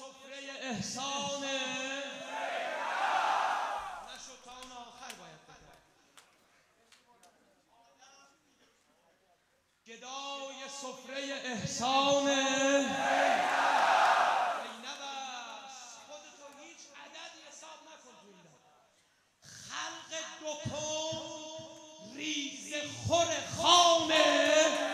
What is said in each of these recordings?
سفره احسانه نشد تا اون آخر باید بگم. گدای سفره احسانه اینبس خودتو هیچ عددی حساب نکن تو این خلق دو کون ریز خور خانه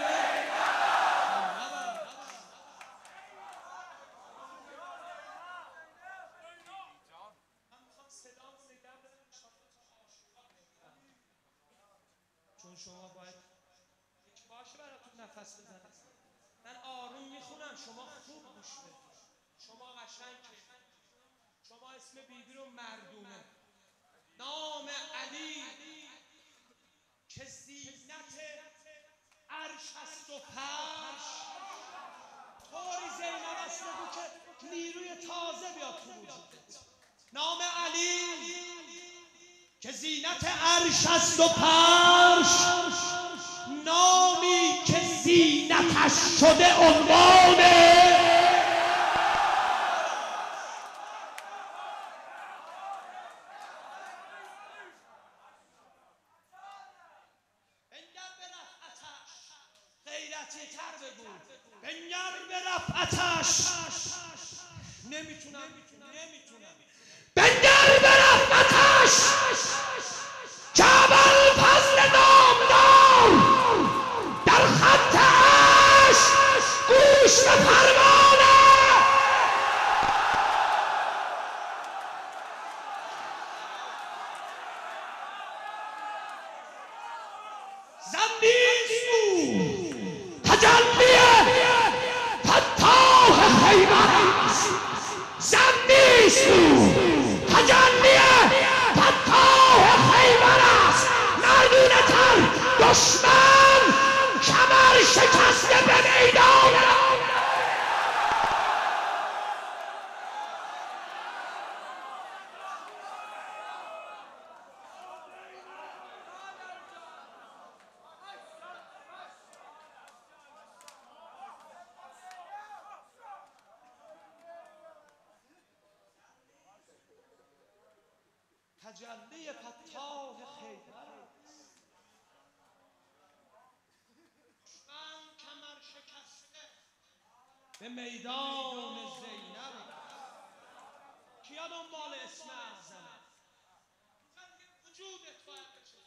چون شما باید یک باشه براتون نفس بزنید. من آروم میخونم شما خوب گوش بدید. شما قشنگ شما اسم بیبی رو مردونه. نام علی که زینت عرش است و فرش. طوری زینب است بگو که نیروی تازه بیاد تو وجودت. نام علی که زینت عرش است و فرش، نامی که زینتش شده عنوانه. بنگر به رفعتش، غیرتی تر بگو. بنگر به رفعتش. نمیتونم. بنگر به رفعتش که ابوالفضل نامدار در خط عشق گوش به فرمانه. زن نیست او تجلی فتاح خیبر است. زن نیست او تجلی فتاح خیبر است. مردونه تر دشمن کمر شکسته به میدان. تجلی فتاح خیبر است. دشمن کمر شکسته به میدان زینب. کیا دنبال اسم اعظمه؟ وجودت باید بشه.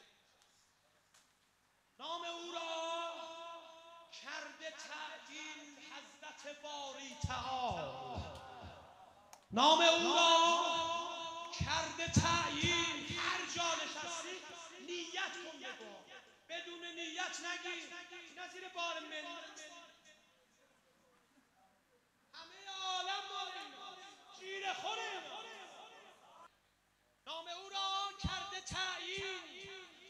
نام او را کرده تعیین حضرت باری تعالی. نام او را کرده تعیین. هر جا نشستی نیت کن بگو. بدون نیت نگی نظیر بار ملت. همه عالم مال جیره خوره. نام او را کرده تعیین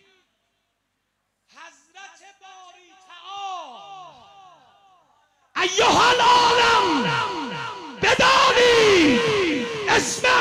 حضرت باری تعالی. ایها العالم بدانید اسم